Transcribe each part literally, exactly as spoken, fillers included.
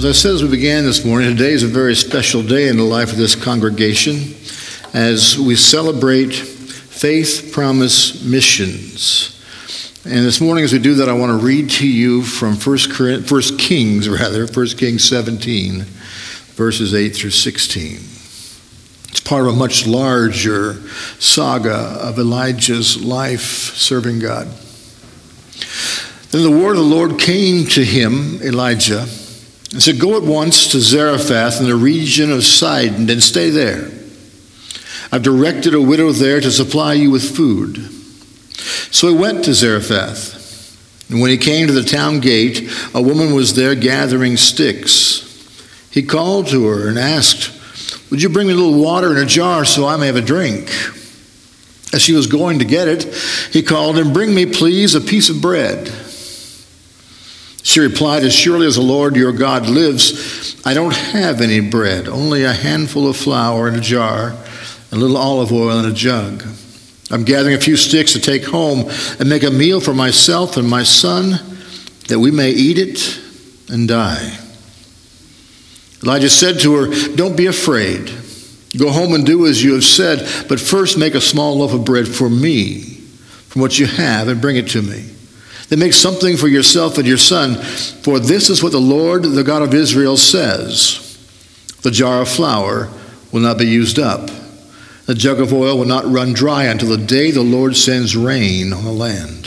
As I said as we began this morning, today is a very special day in the life of this congregation as we celebrate Faith Promise Missions. And this morning as we do that, I want to read to you from First Kings, rather, First Kings seventeen, verses eight through sixteen. It's part of a much larger saga of Elijah's life serving God. Then the word of the Lord came to him, Elijah, and said, "Go at once to Zarephath in the region of Sidon and stay there. I've directed a widow there to supply you with food." So he went to Zarephath. And when he came to the town gate, a woman was there gathering sticks. He called to her and asked, "Would you bring me a little water in a jar so I may have a drink?" As she was going to get it, he called, "And bring me, please, a piece of bread." She replied, "As surely as the Lord your God lives, I don't have any bread, only a handful of flour in a jar, and a little olive oil in a jug. I'm gathering a few sticks to take home and make a meal for myself and my son, that we may eat it and die." Elijah said to her, "Don't be afraid. Go home and do as you have said, but first make a small loaf of bread for me from what you have and bring it to me. Then make something for yourself and your son, for this is what the Lord, the God of Israel, says. The jar of flour will not be used up. The jug of oil will not run dry until the day the Lord sends rain on the land."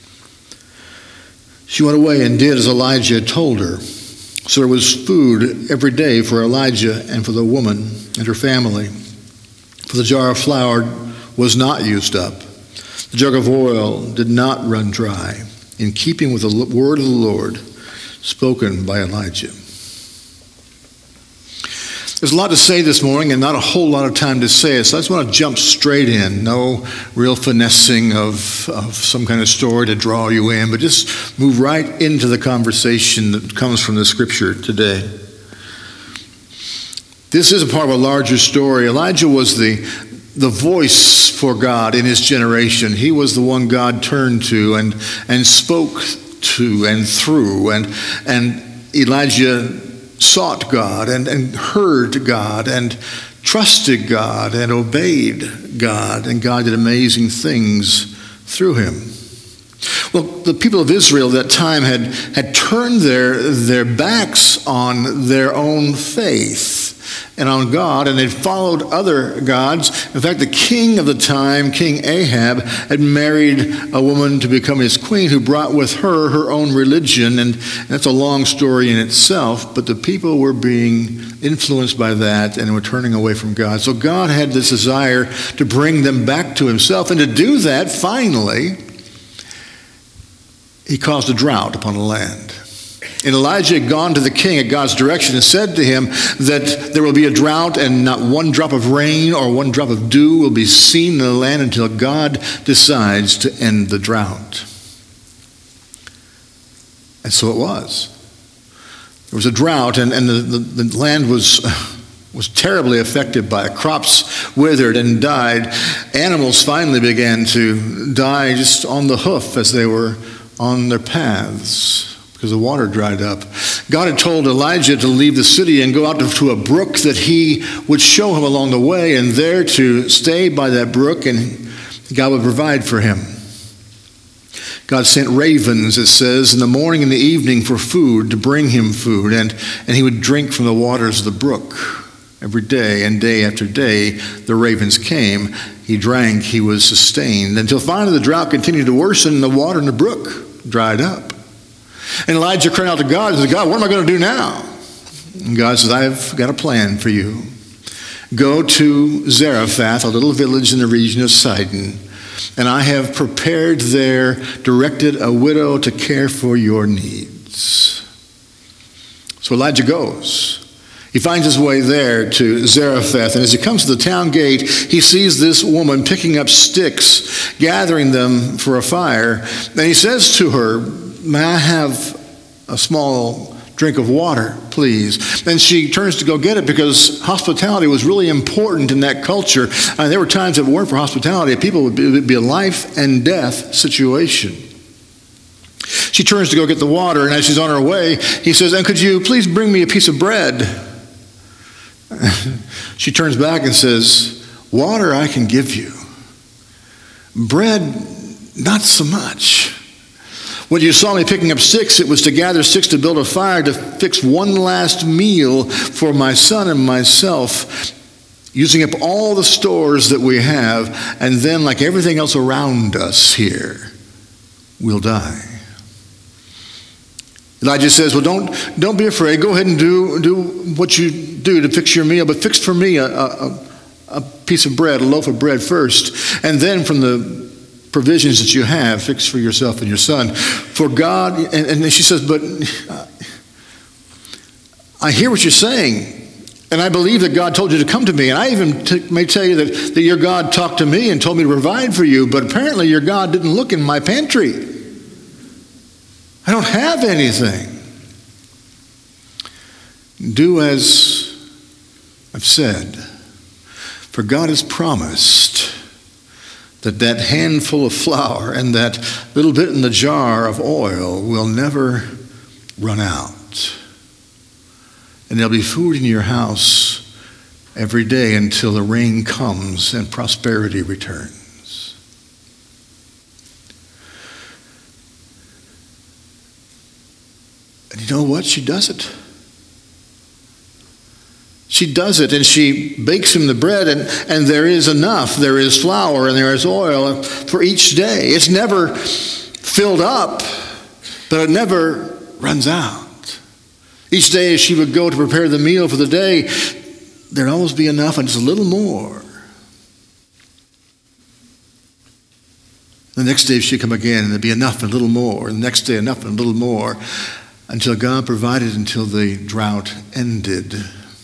She went away and did as Elijah had told her. So there was food every day for Elijah and for the woman and her family. For the jar of flour was not used up. The jug of oil did not run dry, in keeping with the word of the Lord spoken by Elijah. There's a lot to say this morning and not a whole lot of time to say it, so I just want to jump straight in. No real finessing of, of some kind of story to draw you in, but just move right into the conversation that comes from the scripture today. This is a part of a larger story. Elijah was the, the voice for God in his generation. He was the one God turned to and, and spoke to and through. And, and Elijah sought God and, and heard God and trusted God and obeyed God, and God did amazing things through him. Well, the people of Israel at that time had, had turned their, their backs on their own faith and on God, and they'd followed other gods. In fact, the king of the time, King Ahab, had married a woman to become his queen who brought with her her own religion, and that's a long story in itself, but the people were being influenced by that and were turning away from God. So God had this desire to bring them back to himself, and to do that, finally, he caused a drought upon the land. And Elijah had gone to the king at God's direction and said to him that there will be a drought and not one drop of rain or one drop of dew will be seen in the land until God decides to end the drought. And so it was. There was a drought, and, and the, the, the land was, was terribly affected by it. Crops withered and died. Animals finally began to die just on the hoof as they were on their paths, because the water dried up. God had told Elijah to leave the city and go out to a brook that he would show him along the way, and there to stay by that brook, and God would provide for him. God sent ravens, it says, in the morning and the evening for food, to bring him food, and, and he would drink from the waters of the brook. Every day and day after day, the ravens came. He drank, he was sustained, until finally the drought continued to worsen and the water in the brook dried up. And Elijah cried out to God and said, "God, what am I going to do now?" And God says, "I've got a plan for you. Go to Zarephath, a little village in the region of Sidon, and I have prepared there, directed a widow to care for your needs." So Elijah goes. He finds his way there to Zarephath, and as he comes to the town gate, he sees this woman picking up sticks, gathering them for a fire, and he says to her, "May I have a small drink of water, please?" And she turns to go get it, because hospitality was really important in that culture. Uh, there were times if it weren't for hospitality, people would be, it would be a life and death situation. She turns to go get the water, and as she's on her way, he says, and could you please bring me a piece of bread? She turns back and says, water I can give you. Bread, not so much. When you saw me picking up sticks, it was to gather sticks to build a fire, to fix one last meal for my son and myself, using up all the stores that we have, and then, like everything else around us here, we'll die. Elijah says, well, don't, don't be afraid. Go ahead and do, do what you do to fix your meal, but fix for me a, a, a piece of bread, a loaf of bread first, and then from the provisions that you have, fix for yourself and your son. For God, and, and she says, but I hear what you're saying, and I believe that God told you to come to me, and I even t- may tell you that, that your God talked to me and told me to provide for you, but apparently your God didn't look in my pantry. I don't have anything. Do as I've said, for God has promised that that handful of flour and that little bit in the jar of oil will never run out. And there'll be food in your house every day until the rain comes and prosperity returns. And you know what? She does it. She does it, and she bakes him the bread, and, and there is enough. There is flour and there is oil for each day. It's never filled up, but it never runs out. Each day as she would go to prepare the meal for the day, there'd always be enough and just a little more. The next day she'd come again, and there'd be enough and a little more. And the next day enough and a little more, until God provided until the drought ended.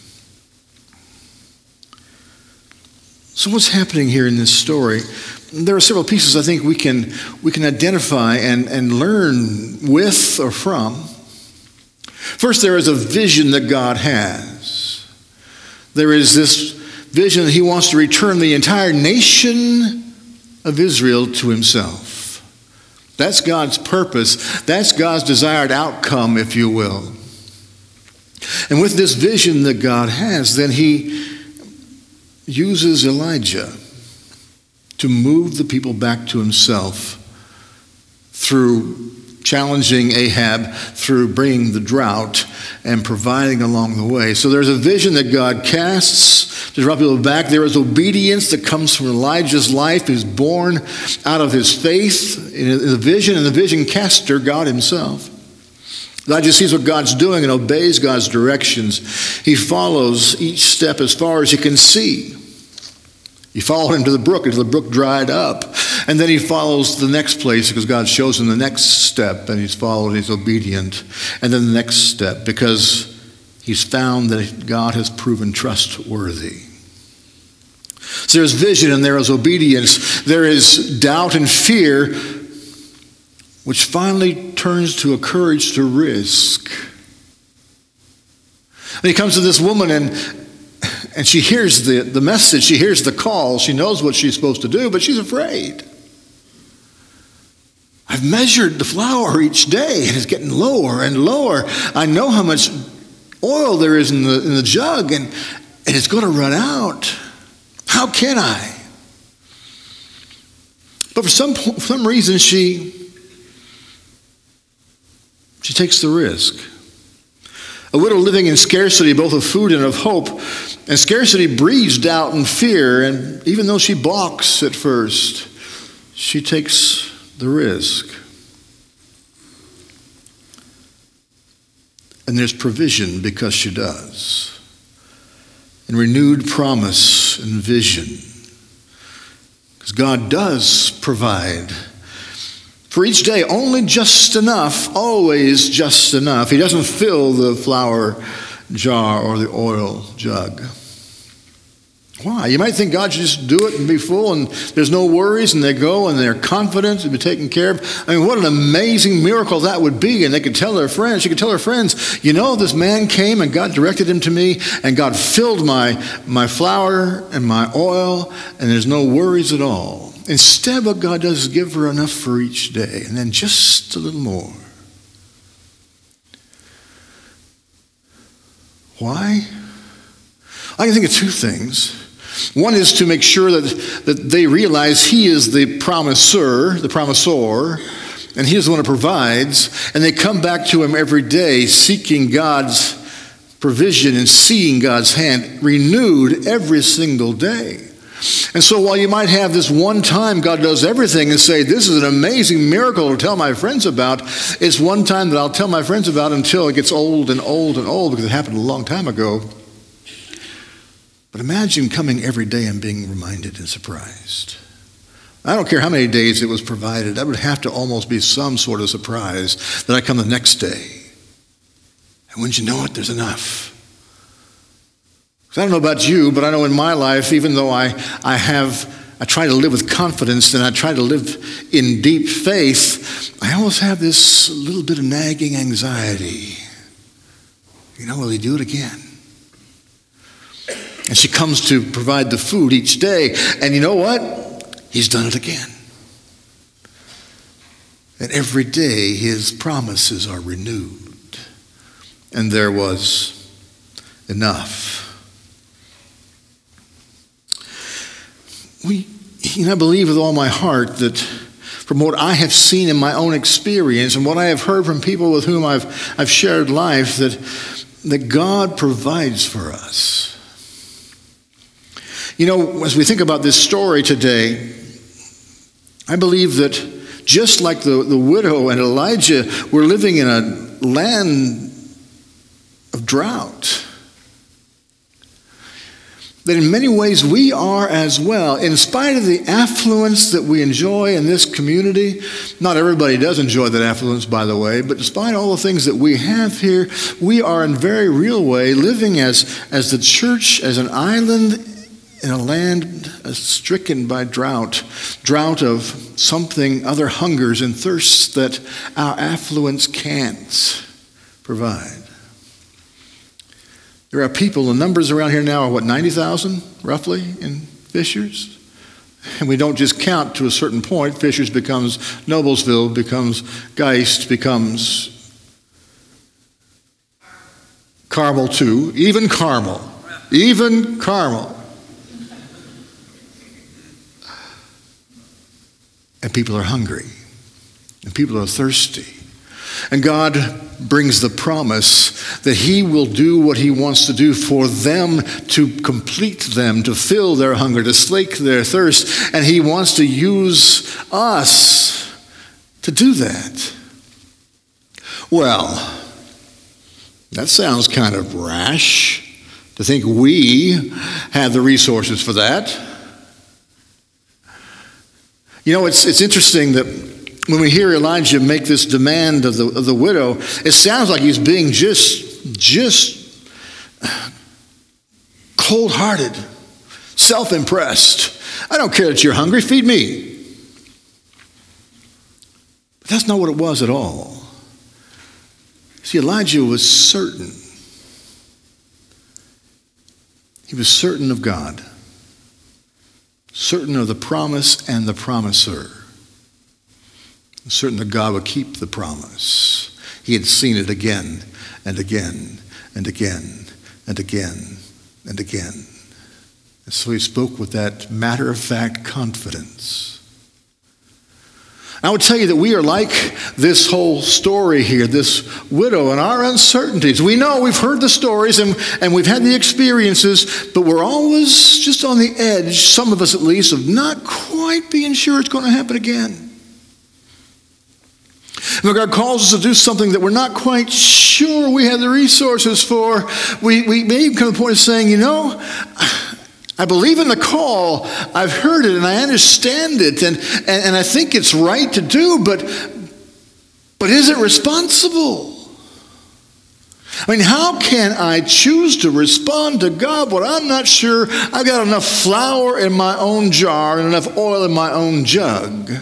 So what's happening here in this story? There are several pieces I think we can we can identify and, and learn with or from. First, there is a vision that God has. There is this vision that he wants to return the entire nation of Israel to himself. That's God's purpose. That's God's desired outcome, if you will. And with this vision that God has, then he uses Elijah to move the people back to himself through challenging Ahab, through bringing the drought and providing along the way. So there's a vision that God casts to draw people back. There is obedience that comes from Elijah's life, is born out of his faith in the vision, and the vision caster, God himself. Elijah sees what God's doing and obeys God's directions. He follows each step as far as he can see. He followed him to the brook until the brook dried up. And then he follows the next place because God shows him the next step, and he's followed, he's obedient. And then the next step because he's found that God has proven trustworthy. So there's vision and there is obedience. There is doubt and fear, which finally turns to a courage to risk. And he comes to this woman, and And she hears the, the message, she hears the call, she knows what she's supposed to do, but she's afraid. I've measured the flour each day, and it's getting lower and lower. I know how much oil there is in the, in the jug, and, and it's going to run out. How can I? But for some, for some reason, she, she takes the risk. A widow living in scarcity, both of food and of hope. And scarcity breeds doubt and fear. And even though she balks at first, she takes the risk. And there's provision because she does. And renewed promise and vision. Because God does provide. For each day, only just enough, always just enough. He doesn't fill the flour jar or the oil jug. Why? You might think God should just do it and be full and there's no worries, and they go and they're confident to be taken care of. I mean, what an amazing miracle that would be. And they could tell their friends, she could tell her friends, you know, this man came and God directed him to me, and God filled my, my flour and my oil, and there's no worries at all. Instead, what God does is give her enough for each day, and then just a little more. Why? I can think of two things. One is to make sure that, that they realize he is the promisor, the promisor, and he is the one who provides, and they come back to him every day seeking God's provision and seeing God's hand renewed every single day. And so while you might have this one time God does everything and say, this is an amazing miracle to tell my friends about, it's one time that I'll tell my friends about until it gets old and old and old because it happened a long time ago. But imagine coming every day and being reminded and surprised. I don't care how many days it was provided. That would have to almost be some sort of surprise that I come the next day. And wouldn't you know it, there's enough. I don't know about you, but I know in my life, even though I, I have, I try to live with confidence and I try to live in deep faith, I always have this little bit of nagging anxiety. You know, will he do it again? And she comes to provide the food each day. And you know what? He's done it again. And every day his promises are renewed. And there was enough. We, you know, I believe with all my heart that from what I have seen in my own experience and what I have heard from people with whom I've, I've shared life, that, that God provides for us. You know, as we think about this story today, I believe that just like the, the widow and Elijah were living in a land of drought, that in many ways we are as well. In spite of the affluence that we enjoy in this community, not everybody does enjoy that affluence, by the way, but despite all the things that we have here, we are in very real way living as, as the church, as an island in a land stricken by drought, drought of something, other hungers and thirsts that our affluence can't provide. There are people, the numbers around here now are what, ninety thousand roughly in Fishers? And we don't just count to a certain point. Fishers becomes Noblesville, becomes Geist, becomes Carmel too, even Carmel, even Carmel. And people are hungry, and people are thirsty. And God brings the promise that he will do what he wants to do for them, to complete them, to fill their hunger, to slake their thirst. And he wants to use us to do that. Well, that sounds kind of rash, to think we have the resources for that. You know, it's it's interesting that when we hear Elijah make this demand of the of the widow, it sounds like he's being just just cold-hearted, self-impressed. I don't care that you're hungry, feed me. But that's not what it was at all. See, Elijah was certain. He was certain of God. Certain of the promise and the promiser. Certain that God would keep the promise. He had seen it again and again and again and again and again. And so he spoke with that matter-of-fact confidence. I would tell you that we are like this whole story here, this widow and our uncertainties. We know, we've heard the stories and, and we've had the experiences, but we're always just on the edge, some of us at least, of not quite being sure it's going to happen again. When God calls us to do something that we're not quite sure we have the resources for, we, we may even come to the point of saying, you know, I believe in the call, I've heard it and I understand it and, and, and I think it's right to do, but, but is it responsible? I mean, how can I choose to respond to God when I'm not sure I've got enough flour in my own jar and enough oil in my own jug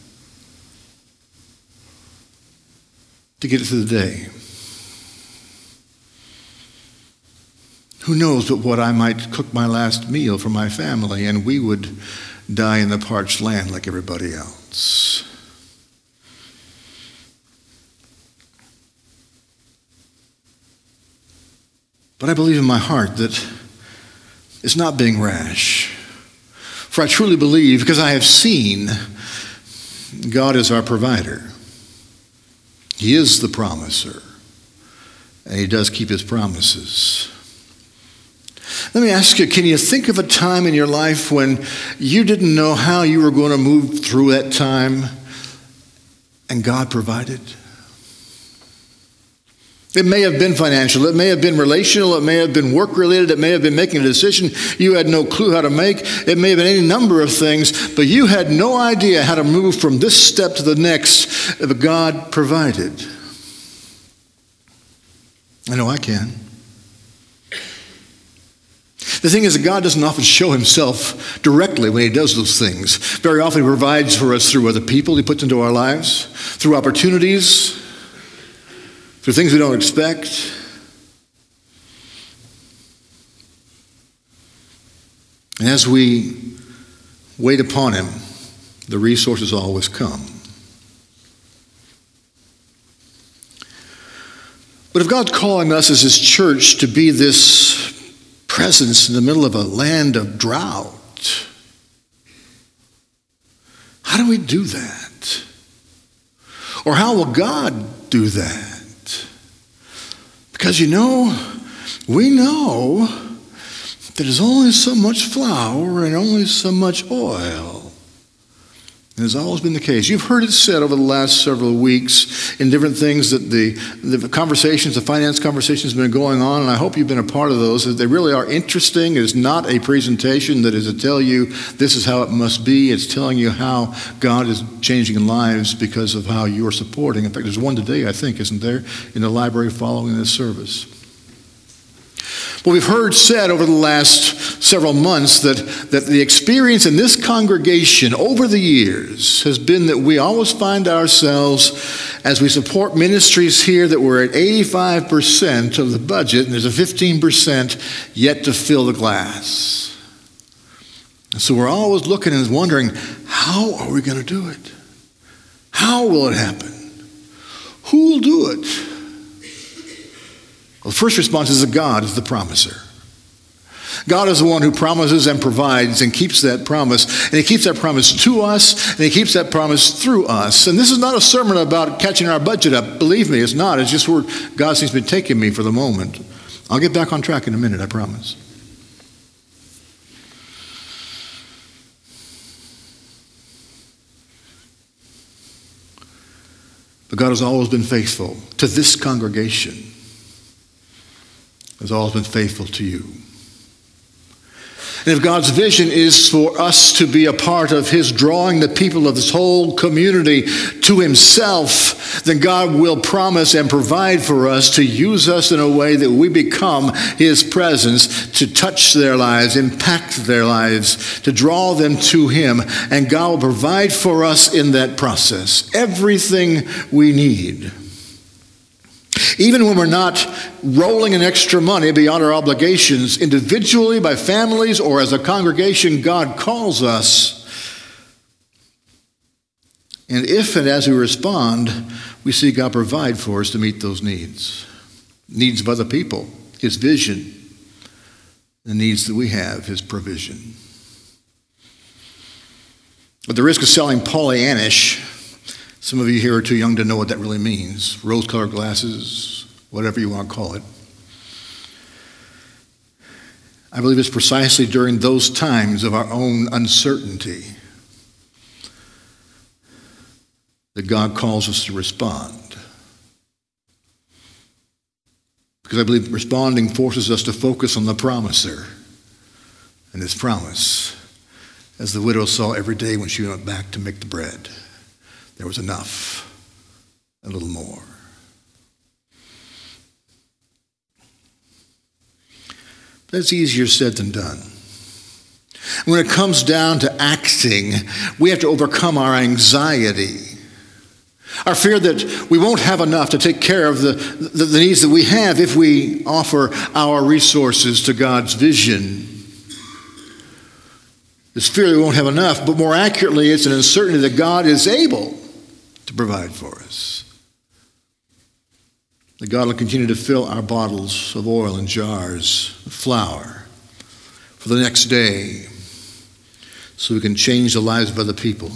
to get it through the day? Who knows but what I might cook my last meal for my family and we would die in the parched land like everybody else. But I believe in my heart that it's not being rash. For I truly believe, because I have seen, God is our provider. He is the promiser. And he does keep his promises. Let me ask you, can you think of a time in your life when you didn't know how you were going to move through that time and God provided? It may have been financial, it may have been relational, it may have been work-related, it may have been making a decision you had no clue how to make, it may have been any number of things, but you had no idea how to move from this step to the next, but God provided. I know I can. The thing is that God doesn't often show himself directly when he does those things. Very often he provides for us through other people he puts into our lives, through opportunities, through things we don't expect. And as we wait upon him, the resources always come. But if God's calling us as his church to be this presence in the middle of a land of drought, how do we do that? Or how will God do that? Because, you know, we know that there's only so much flour and only so much oil. And it's always been the case. You've heard it said over the last several weeks in different things that the, the conversations, the finance conversations have been going on, and I hope you've been a part of those, that they really are interesting. It is not a presentation that is to tell you this is how it must be. It's telling you how God is changing lives because of how you're supporting. In fact, there's one today, I think, isn't there, in the library following this service. Well, we've heard said over the last several months that, that the experience in this congregation over the years has been that we always find ourselves, as we support ministries here, that we're at eighty-five percent of the budget, and there's a fifteen percent yet to fill the glass. And so we're always looking and wondering, how are we going to do it? How will it happen? Who will do it? Well, the first response is that God is the promiser. God is the one who promises and provides and keeps that promise. And he keeps that promise to us, and he keeps that promise through us. And this is not a sermon about catching our budget up. Believe me, it's not. It's just where God seems to be taking me for the moment. I'll get back on track in a minute, I promise. But God has always been faithful to this congregation. Has always been faithful to you. And if God's vision is for us to be a part of his drawing the people of this whole community to himself, then God will promise and provide for us to use us in a way that we become his presence to touch their lives, impact their lives, to draw them to him. And God will provide for us in that process everything we need. Even when we're not rolling in extra money beyond our obligations, individually, by families, or as a congregation, God calls us. And if and as we respond, we see God provide for us to meet those needs. Needs of other people, his vision, the needs that we have, his provision. At the risk of sounding Pollyannish, some of you here are too young to know what that really means. Rose-colored glasses, whatever you want to call it. I believe it's precisely during those times of our own uncertainty that God calls us to respond. Because I believe responding forces us to focus on the promiser and his promise, as the widow saw every day when she went back to make the bread. There was enough, a little more. That's easier said than done. When it comes down to acting, we have to overcome our anxiety, our fear that we won't have enough to take care of the, the, the needs that we have if we offer our resources to God's vision. This fear that we won't have enough, but more accurately, it's an uncertainty that God is able to provide for us. That God will continue to fill our bottles of oil and jars of flour for the next day so we can change the lives of other people.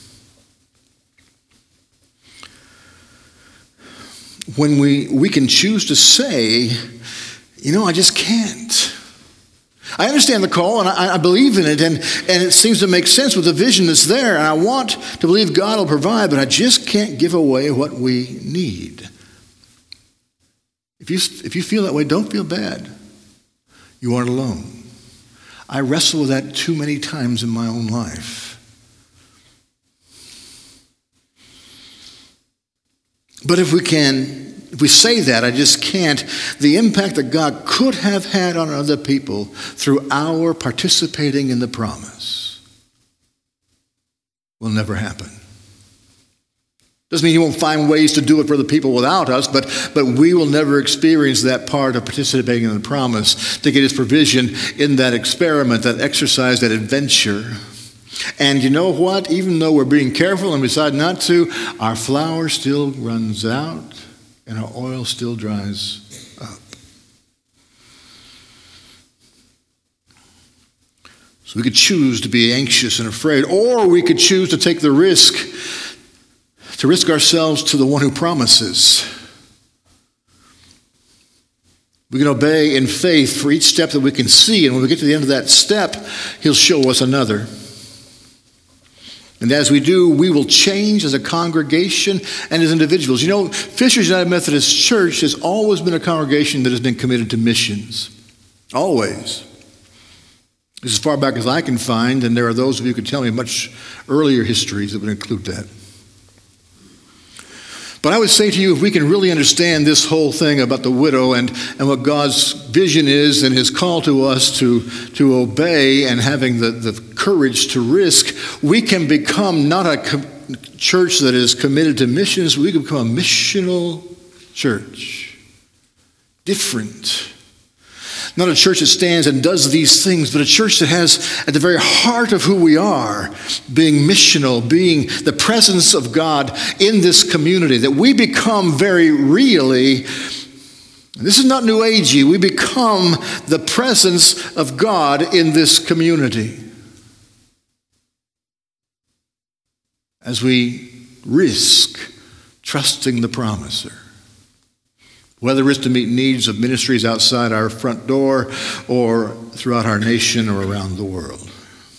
When we, we can choose to say, you know, I just can't. I understand the call, and I, I believe in it, and, and it seems to make sense with the vision that's there, and I want to believe God will provide, but I just can't give away what we need. If you, if you feel that way, don't feel bad. You aren't alone. I wrestle with that too many times in my own life. But if we can If we say that, I just can't, the impact that God could have had on other people through our participating in the promise will never happen. Doesn't mean he won't find ways to do it for other people without us, but, but we will never experience that part of participating in the promise to get his provision in that experiment, that exercise, that adventure. And you know what? Even though we're being careful and we decide not to, our flour still runs out. And our oil still dries up. So we could choose to be anxious and afraid, or we could choose to take the risk, to risk ourselves to the one who promises. We can obey in faith for each step that we can see, and when we get to the end of that step, he'll show us another. And as we do, we will change as a congregation and as individuals. You know, Fishers United Methodist Church has always been a congregation that has been committed to missions. Always. As far back as I can find, and there are those of you who could tell me much earlier histories that would include that. But I would say to you, if we can really understand this whole thing about the widow and, and what God's vision is and his call to us to, to obey and having the, the courage to risk, we can become not a com- church that is committed to missions, we can become a missional church. Different. Not a church that stands and does these things, but a church that has at the very heart of who we are, being missional, being the presence of God in this community, that we become very really, this is not New Agey, we become the presence of God in this community. As we risk trusting the promiser. Whether it's to meet needs of ministries outside our front door or throughout our nation or around the world.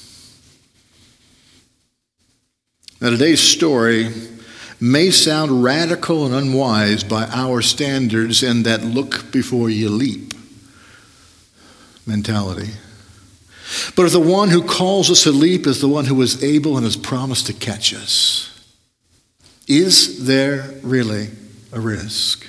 Now, today's story may sound radical and unwise by our standards in that look before you leap mentality. But if the one who calls us to leap is the one who is able and has promised to catch us, is there really a risk?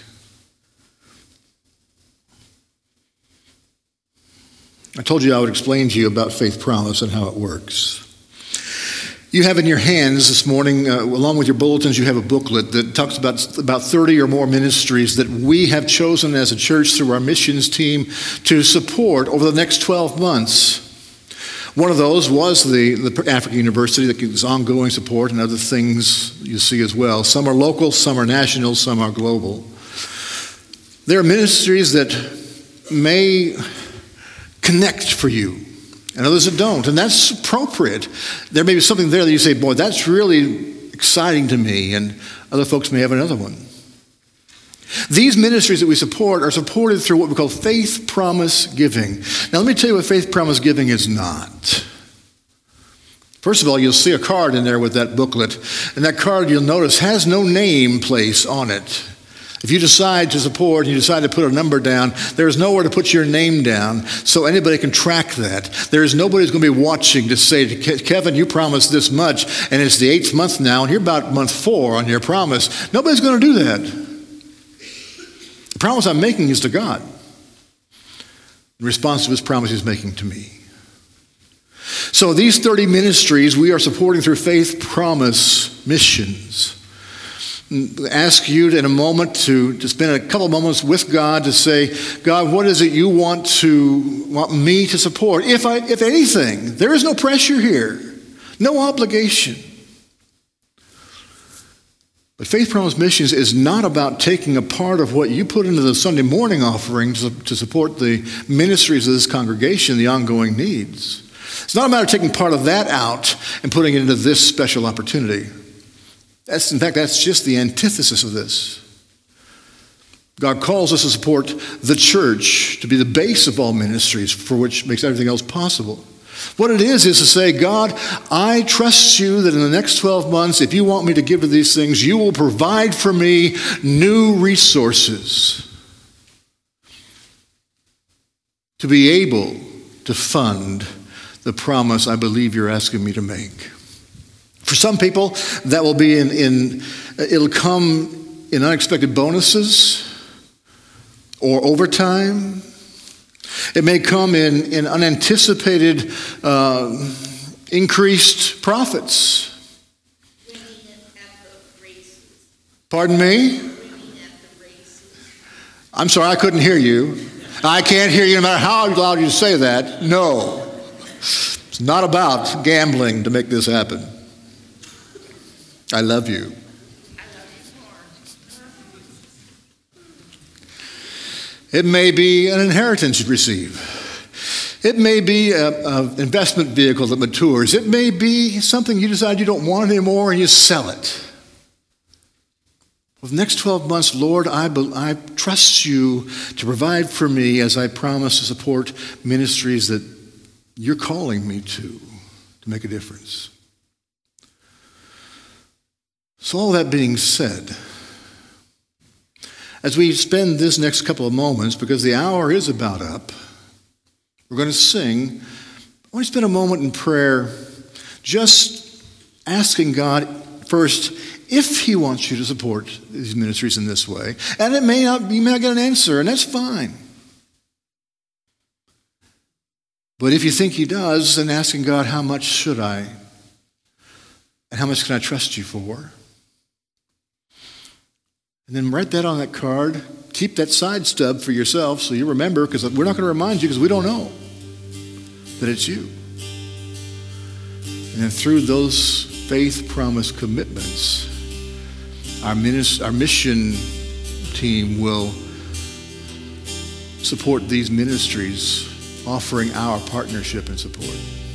I told you I would explain to you about Faith Promise and how it works. You have in your hands this morning, uh, along with your bulletins, you have a booklet that talks about about thirty or more ministries that we have chosen as a church through our missions team to support over the next twelve months. One of those was the, the African University that gives ongoing support and other things you see as well. Some are local, some are national, some are global. There are ministries that may connect for you, and others that don't, and that's appropriate. There may be something there that you say, boy, that's really exciting to me, and other folks may have another one. These ministries that we support are supported through what we call Faith Promise Giving. Now let me tell you what Faith Promise Giving is not. First of all, you'll see a card in there with that booklet, and that card, you'll notice, has no name place on it. If you decide to support and you decide to put a number down, there's nowhere to put your name down so anybody can track that. There's nobody who's going to be watching to say, Kevin, you promised this much, and it's the eighth month now, and you're about month four on your promise. Nobody's going to do that. The promise I'm making is to God in response to his promise he's making to me. So these thirty ministries we are supporting through Faith Promise Missions. ask you in a moment to, to spend a couple of moments with God to say, God, what is it you want to want me to support? If I, if anything, there is no pressure here, no obligation. But Faith Promise Missions is not about taking a part of what you put into the Sunday morning offering to, to support the ministries of this congregation, the ongoing needs. It's not a matter of taking part of that out and putting it into this special opportunity. That's, in fact, that's just the antithesis of this. God calls us to support the church, to be the base of all ministries, for which makes everything else possible. What it is is to say, God, I trust you that in the next twelve months, if you want me to give to these things, you will provide for me new resources to be able to fund the promise I believe you're asking me to make. For some people, that will be in, in it'll come in unexpected bonuses or overtime. It may come in, in unanticipated uh, increased profits. Pardon me? I'm sorry, I couldn't hear you. I can't hear you no matter how loud you say that. No. It's not about gambling to make this happen. I love you. It may be an inheritance you receive. It may be an investment vehicle that matures. It may be something you decide you don't want anymore and you sell it. For the next twelve months, Lord, I, I trust you to provide for me as I promise to support ministries that you're calling me to, to make a difference. So all that being said, as we spend this next couple of moments, because the hour is about up, we're going to sing. I want to spend a moment in prayer just asking God first if he wants you to support these ministries in this way. And it may not, you may not get an answer, and that's fine. But if you think he does, then asking God, how much should I? And how much can I trust you for? And then write that on that card. Keep that side stub for yourself so you remember, because we're not going to remind you because we don't know that it's you. And then through those faith promise commitments, our, minis- our mission team will support these ministries, offering our partnership and support.